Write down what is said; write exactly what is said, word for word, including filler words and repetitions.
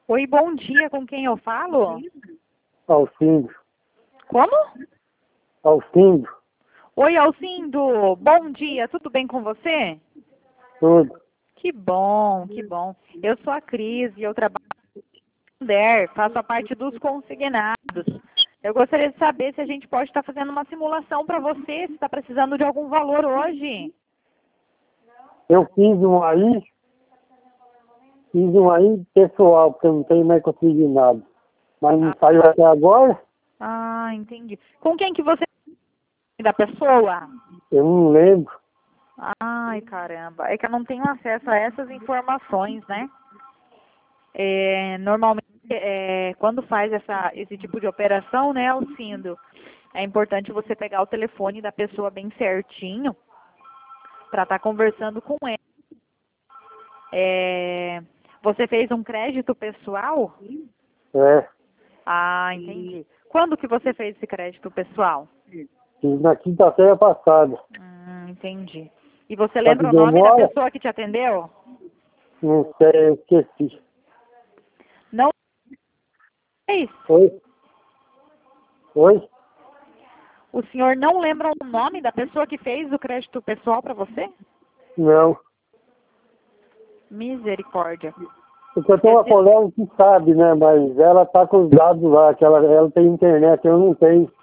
Oi, bom dia. Com quem eu falo? Alcindo. Como? Alcindo. Oi, Alcindo. Bom dia. Tudo bem com você? Tudo. Que bom, que bom. Eu sou a Cris e eu trabalho no Santander, faço a parte dos consignados. Eu gostaria de saber se a gente pode estar fazendo uma simulação para você, se está precisando de algum valor hoje. Eu fiz um aí, fiz um aí pessoal, porque eu não tenho mais consignado. Mas não Ah, saiu até agora, ah, entendi. Com quem que você da pessoa? eu não lembro. Ai, caramba. É que eu não tenho acesso a essas informações, né? É, normalmente, é, quando faz essa, esse tipo de operação, né, Alcindo, é importante você pegar o telefone da pessoa bem certinho para estar conversando com ela. É, você fez um crédito pessoal? É, Ah, entendi. Quando que você fez esse crédito pessoal? fiz na quinta-feira passada. Hum, entendi. E você Só que lembra o nome da demora, pessoa que te atendeu? não sei, eu esqueci. Não fez? Oi? Oi? O senhor não lembra o nome da pessoa que fez o crédito pessoal para você? Não. Misericórdia. Porque eu tenho Quer uma dizer, colega que sabe, né? Mas ela tá com os dados lá, que ela, ela tem internet, eu não tenho.